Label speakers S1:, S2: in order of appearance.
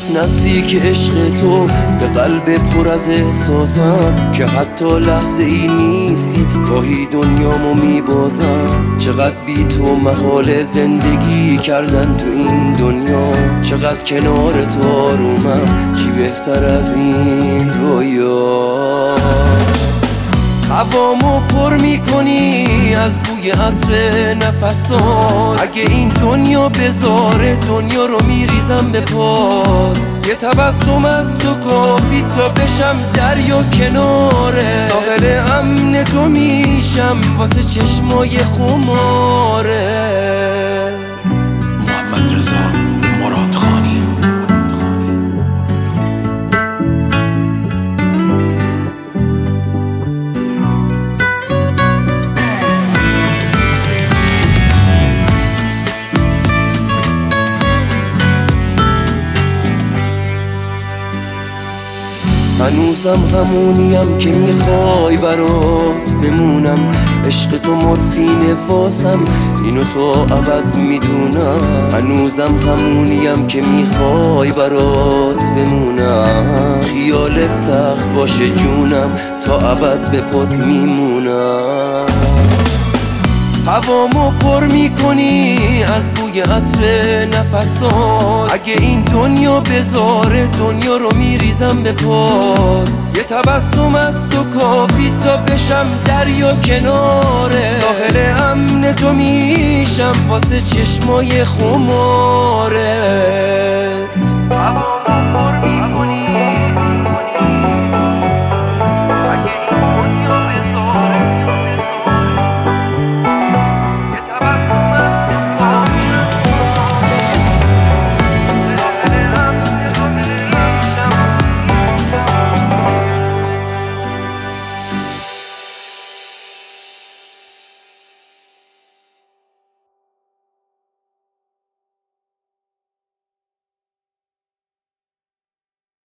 S1: نزدیک عشق تو به قلب پر از احساسم که حتی لحظه ای نیستی گاهی دنیامو میبازم. چقدر بی تو محال زندگی کردن تو این دنیا، چقدر کنار تو آرومم، چی بهتر از این رویا. هوامو پر میکنی از بوی عطر نفسات، اگه این دنیا بذاره دنیا رو میریزم به پات. یه تبسم از تو کافی تا بشم دریا کناره، ساحل امن تو میشم واسه چشمای خماره.
S2: محمد رضا مرادخانی.
S1: هنوزم همونیم که میخوای برات بمونم، عشق تو مورفین واسم، اینو تا ابد میدونم. هنوزم همونیم که میخوای برات بمونم، خیالت تخت باشه جونم، تا ابد به پات میمونم. هوامو پر میکنی از بوی عطر نفسات، اگه این دنیا بذاره دنیا رو میریزم به پات. یه تبسم از تو کافی تا بشم دریا کناره، ساحل امن تو میشم واسه چشمای خمارت. هوامو پر